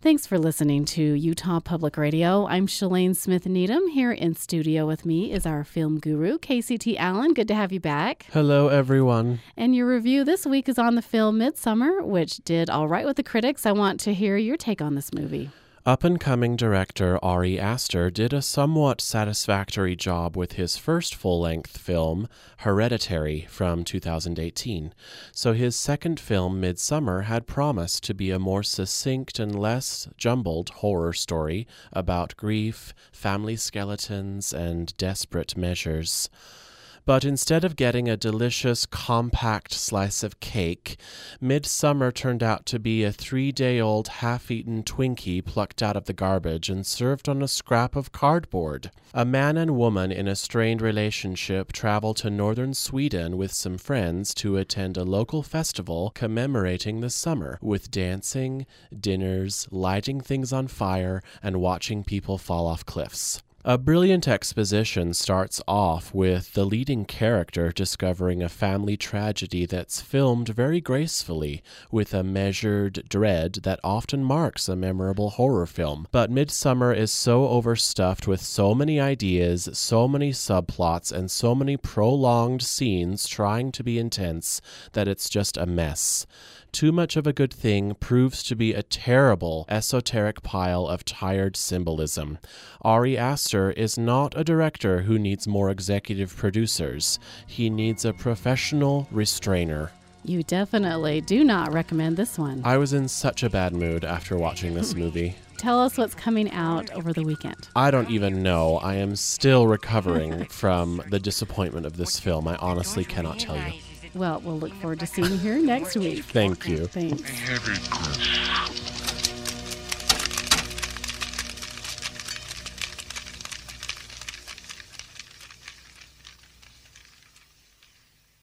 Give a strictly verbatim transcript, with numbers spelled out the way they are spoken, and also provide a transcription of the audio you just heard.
Thanks for listening to Utah Public Radio. I'm Shalane Smith Needham. Here in studio with me is our film guru, Casey T. Allen. Good to have you back. Hello, everyone. And your review this week is on the film Midsommar, which did all right with the critics. I want to hear your take on this movie. Up-and-coming director Ari Aster did a somewhat satisfactory job with his first full-length film, Hereditary, from two thousand eighteen. So his second film, Midsommar, had promised to be a more succinct and less jumbled horror story about grief, family skeletons, and desperate measures. But instead of getting a delicious, compact slice of cake, Midsommar turned out to be a three-day-old half-eaten Twinkie plucked out of the garbage and served on a scrap of cardboard. A man and woman in a strained relationship travel to northern Sweden with some friends to attend a local festival commemorating the summer, with dancing, dinners, lighting things on fire, and watching people fall off cliffs. A brilliant exposition starts off with the leading character discovering a family tragedy that's filmed very gracefully with a measured dread that often marks a memorable horror film. But Midsommar is so overstuffed with so many ideas, so many subplots, and so many prolonged scenes trying to be intense that it's just a mess. Too much of a good thing proves to be a terrible, esoteric pile of tired symbolism. Ari Aster is not a director who needs more executive producers. He needs a professional restrainer. You definitely do not recommend this one. I was in such a bad mood after watching this movie. Tell us what's coming out over the weekend. I don't even know. I am still recovering from the disappointment of this film. I honestly cannot tell you. Well, we'll look forward to seeing you here next week. Thank you. Thanks.